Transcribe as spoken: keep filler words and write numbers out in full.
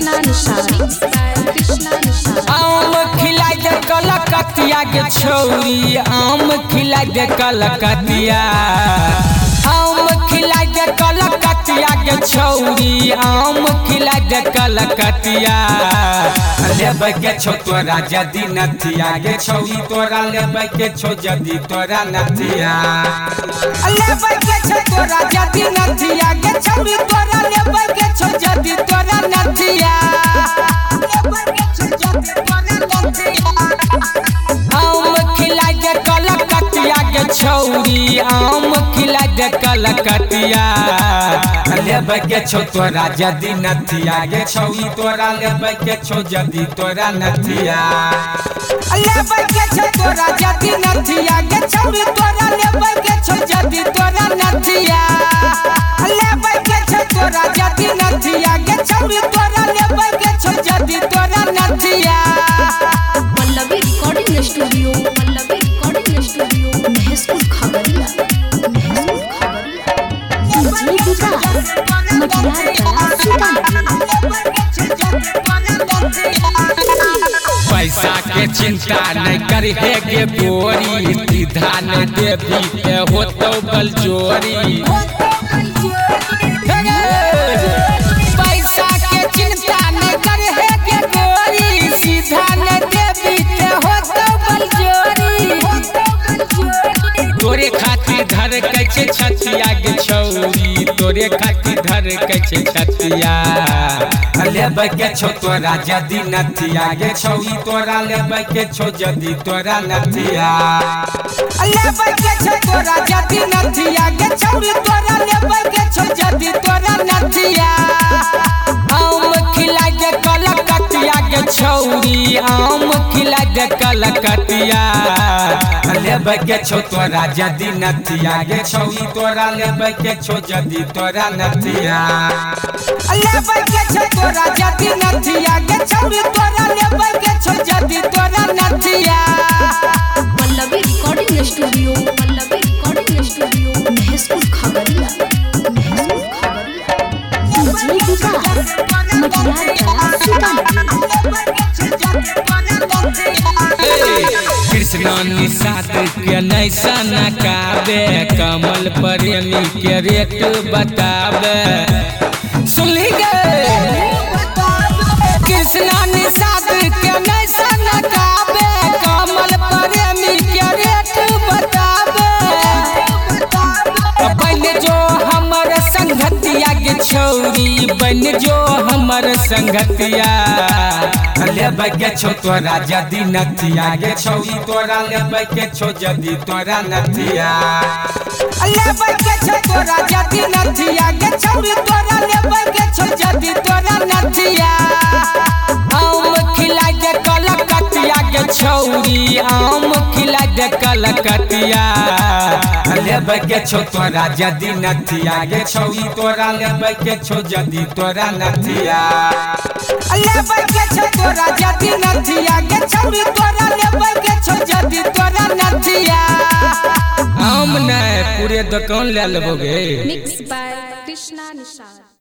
कृष्णा निशान कृष्णा निशान। आम खिलाई दे कलकतिया के छौरी, आम खिलाई दे कलकतिया, आम खिलाई दे कलकतिया के छौरी, आम खिलाई दे कलकतिया। लेबै के छो तोरा जदी नथिया गे छौरी, तोरा लेबै के छो जदी तोरा नथिया, लेबै के छो तोरा जदी नथिया गे छौरी, तोरा लेबै के छो जदी तोरा नथिया, लेबै के छो जदी तोरा नथिया। आम खिलाई दे कलकतिया के छौरी, आम खिलाई दे कलकतिया। लेबै के छो तोरा जदी नथिया गे छौरी, तोरा लेबै के छो जदी तोरा नथिया, लेबै के छो तोरा जदी नथिया गे छौरी, तोरा लेबै के छो जदी तोरा नथिया, लेबै के छो तोरा जदी नथिया गे छौरी, तोरा लेबै के छो जदी तोरा नथिया। Pallavi recording studio, Pallavi recording studio, महसूल खबरिया, महसूल खबरिया। जी विकास मटियार कला पैसा के चिंता नहीं करी है गे गोरी, सीधा न देवी के होतो बल चोरी। पैसा के चिंता नहीं करी है गे गोरी, सीधा न देवी के होतो बल चोरी। तोरे खातिर धर कैसे छतिया गे छौरी, तोरे खातिर धर कैसे छतिया। लेबै के छो तोरा जदी नथिया गे छौरी, तोरा लेबै के छो जदी तोरा नथिया, लेबै के छो तोरा जदी नथिया गे छौरी, तोरा लेबै के छो जदी तोरा नथिया। आम खिलाई दे कलकतिया गे छौरी, आम खिलाई दे कलकतिया। लेबै के छो तोरा जदी नथिया गे छौरी, तोरा लेबै के छो जदी तोरा नथिया, लेबै के छो तोरा जदी नथिया गे छौरी, तोरा लेबै के छो जदी तोरा नथिया। Pallavi recording studio, Pallavi recording studio, महसूल खबरिया, महसूल खबरिया। जी विकास मटियार कला कृष्णा निषाद के नैसा नकाबे, कमल प्रेमी के रेट बताबे। सुनली गे कृष्णा निषाद के नैसा नकाबे, कमल प्रेमी के रेट बताबे। बन जो हमर संगतिया गे छौरी, बन जो हमर संगतिया। लेबै के छो तोरा जदी नथिया गे छौरी, तोरा लेबै के छो जदी तोरा नथिया, लेबै के छो तोरा जदी नथिया गे छौरी, तोरा लेबै के छो जदी तोरा नथिया। आम खिलाई दे कलकतिया गे छौरी, आम खिलाई दे कलकतिया। लेबै के छो तोरा जदी नथिया गे छौरी, तोरा लेबै के छो जदी तोरा नथिया, लेबै के छो तोरा जदी नथिया गे छौरी, तोरा लेबै के छो जदी तोरा नथिया। हम नहीं पूरे दुकान ले लेबोगे। मिक्स बाय कृष्णा निशान।